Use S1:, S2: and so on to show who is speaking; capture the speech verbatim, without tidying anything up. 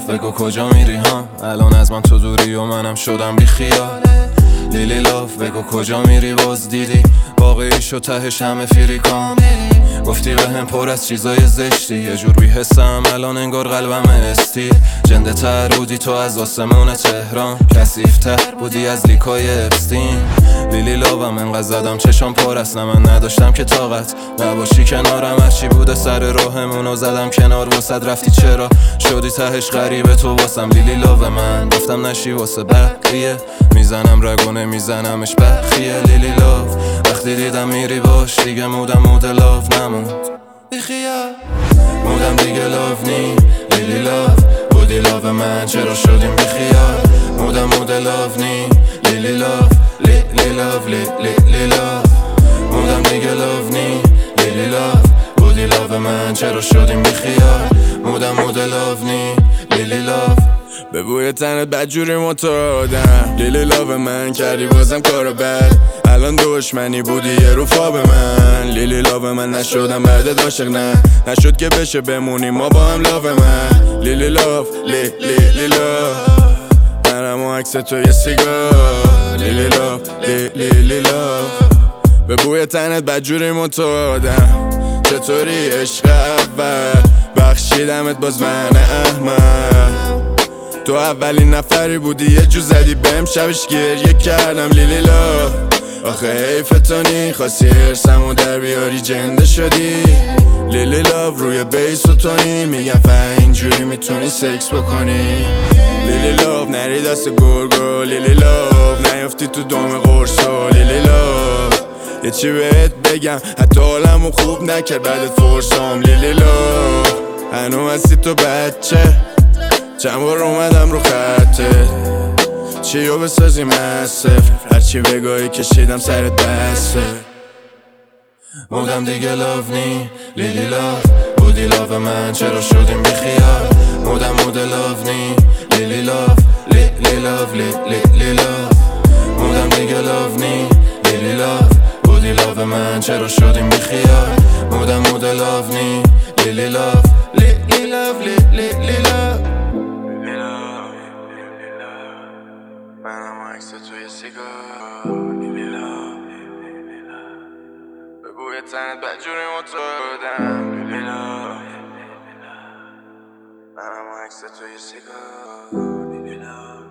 S1: بگو کجا میری ها؟ الان از من تو دوری و منم شدم بی خیال. لیلی لاف بگو کجا میری؟ باز دیدی واقعیش و تهش همه فیری کام. گفتی به هم پر از چیزای زشتی، یه جور بی حسم الان انگار قلبم استی. جنده تر بودی تو از آسمون تهران، کثیف تر بودی از لیکای اپستین. لیلی لاوم انقدر زدم چشام پر است، نه من نداشتم که طاقت نباشی کنارم. هرچی بوده سر راهمونو زدم کنار واسد، رفتی چرا شدی تهش غریبه تو واسم. لیلی لاو من گفتم نشی واسه بقیه، میزنم رگونه میزنمش بخیه. لیلی لاو وقتی دیدم میری باش دیگه مودم مود لاو نموند بیخیال. مودم دیگه لاو نی لیلی لاو، بودی لاو من چرا شدیم بیخیال. مودم مود لاو نی لیلی لاو، لیلی لاو لیلی لاو. مودم دیگه لاو نی لیلی لاو، بودی لاو من چرا شدیم بیخیال. مودم مود لاو نی لیلی لاو.
S2: به بوی تنت بدجوری معتادم، لیلی لاو من کردی بازم کارو بد. الان دشمنی بودی یه روفا به من، لیلی لاو من نشدم بعد عاشق، نه نشد که بشه بمونیم ما با هم لاو من. لیلی لاو لی لی لی لاو، منم و عکس تو یه سیگار. لیلی لاو لی لی لی لاو، به بوی تنت بدجوری معتادم. چطوری عشق اول بخشیدمت باز من احمد. تو اولین نفری بودی یه جو زدی بهم شبش گریه کردم. لیلی لاو آخه حیف تو نی خواستی حرسمو در بیاری جنده شدی. لیلی لاو روی بیس و تونی میگم فهم اینجوری میتونی سکس بکنی. لیلی لاو نری دست گرگو، لیلی لاو نیافتی تو دام قرصا. لیلی لاو یه چی بهت بگم حتی حالمو خوب نکرد بعدت فرسام. لیلی لاو هنوز هستی تو بچه، چند بار اومدم رو خطه چیو بسازیم از صفر، هرچی بگاهی کشیدم سرت بسته.
S1: مودم دیگه لاو نی لیلی لاو، بودی لاو من چرا شدیم بیخیال. مودم مود لاو نی لیلی لاو، لیلی لاو لیلی لاو. مودم دیگه لاو نی لیلی لاو، بودی لاو من چرا شدیم بیخیال. مودم مود لاو نی لیلی لاو، لیلی لاو لیلی لاو.
S2: منم و عکس توی سیگار. لیلی لاو به بوی تنت بدجوری معتادم. لیلی لاو منم و عکس توی سیگار. لیلی لاو.